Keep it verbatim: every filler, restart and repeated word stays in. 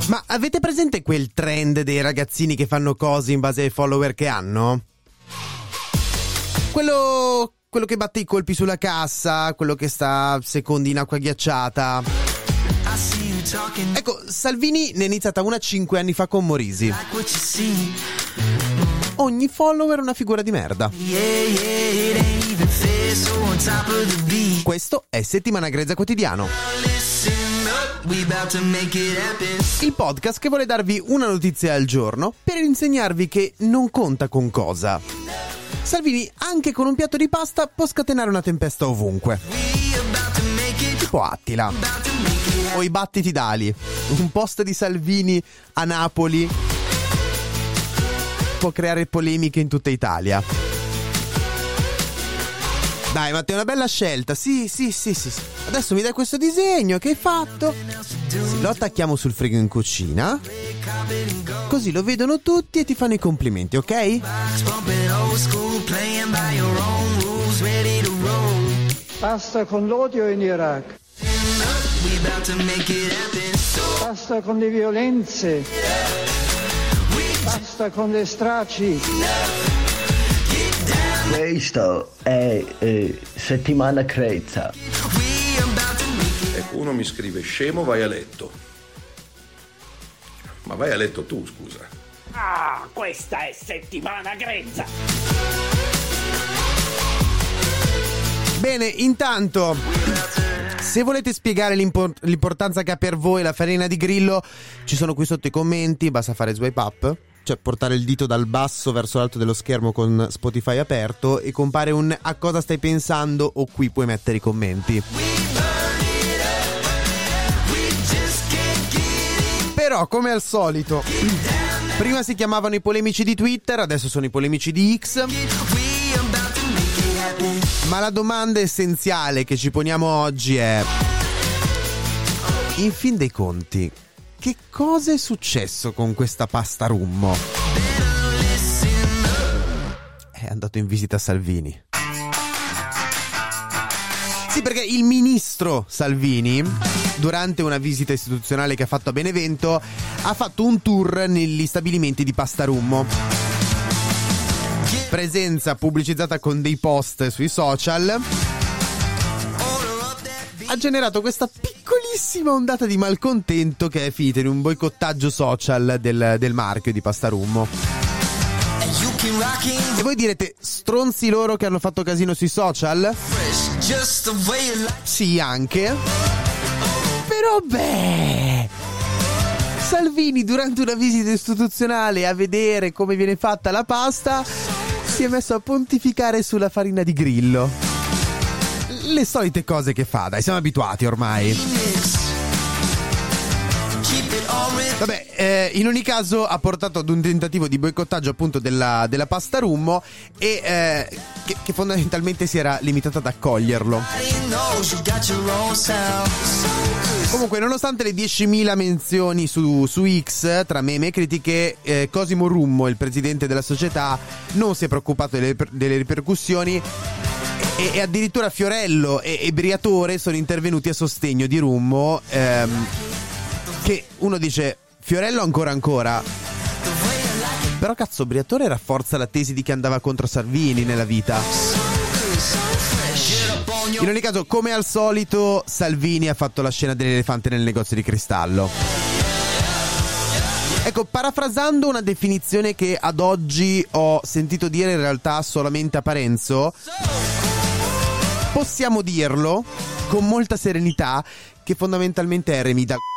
Ma avete presente quel trend dei ragazzini che fanno cose in base ai follower che hanno? Quello, quello che batte i colpi sulla cassa, quello che sta secondi in acqua ghiacciata. Ecco, Salvini ne è iniziata una cinque anni fa con Morisi. Ogni follower è una figura di merda. Questo è Settimana Grezza Quotidiano, il podcast che vuole darvi una notizia al giorno per insegnarvi che non conta con cosa. Salvini, anche con un piatto di pasta, può scatenare una tempesta ovunque. Tipo Attila o i battiti d'ali. Un post di Salvini a Napoli può creare polemiche in tutta Italia. Dai Matteo, è una bella scelta. Sì, sì, sì, sì. Adesso mi dai questo disegno che hai fatto. Sì, lo attacchiamo sul frigo in cucina, così lo vedono tutti e ti fanno i complimenti, ok? Basta con l'odio in Iraq. Basta con le violenze. Basta con le stragi. Questo è eh, Settimana Grezza. Ecco, uno mi scrive: scemo, vai a letto. Ma vai a letto tu, scusa. Ah, questa è Settimana Grezza. Bene, intanto, se volete spiegare l'import- l'importanza che ha per voi la farina di grillo, ci sono qui sotto i commenti, basta fare swipe up, cioè portare il dito dal basso verso l'alto dello schermo con Spotify aperto e compare un "a cosa stai pensando" o qui puoi mettere i commenti. Però, come al solito, prima si chiamavano i polemici di Twitter, adesso sono i polemici di X. Ma la domanda essenziale che ci poniamo oggi è: in fin dei conti, che cosa è successo con questa pasta rummo? È andato in visita a Salvini. Sì, perché il ministro Salvini, durante una visita istituzionale che ha fatto a Benevento, ha fatto un tour negli stabilimenti di pasta rummo. Presenza pubblicizzata con dei post sui social ha generato questa piccolissima ondata di malcontento che è finita in un boicottaggio social del, del marchio di pasta rummo. E voi direte: stronzi loro che hanno fatto casino sui social? Sì, anche. Però beh, Salvini durante una visita istituzionale a vedere come viene fatta la pasta si è messo a pontificare sulla farina di grillo. Le solite cose che fa, dai, siamo abituati ormai. Vabbè, eh, in ogni caso ha portato ad un tentativo di boicottaggio appunto della, della pasta rummo e eh, che, che fondamentalmente si era limitato ad accoglierlo. Comunque, nonostante le diecimila menzioni su, su X tra meme e critiche, eh, Cosimo Rummo, il presidente della società, non si è preoccupato delle, delle ripercussioni e, e addirittura Fiorello e, e Briatore sono intervenuti a sostegno di Rummo, ehm, che uno dice: Fiorello ancora ancora, però cazzo, Briatore rafforza la tesi di che andava contro Salvini nella vita. In ogni caso, come al solito, Salvini ha fatto la scena dell'elefante nel negozio di cristallo. Ecco, parafrasando una definizione che ad oggi ho sentito dire in realtà solamente a Parenzo, possiamo dirlo con molta serenità che fondamentalmente è Remi da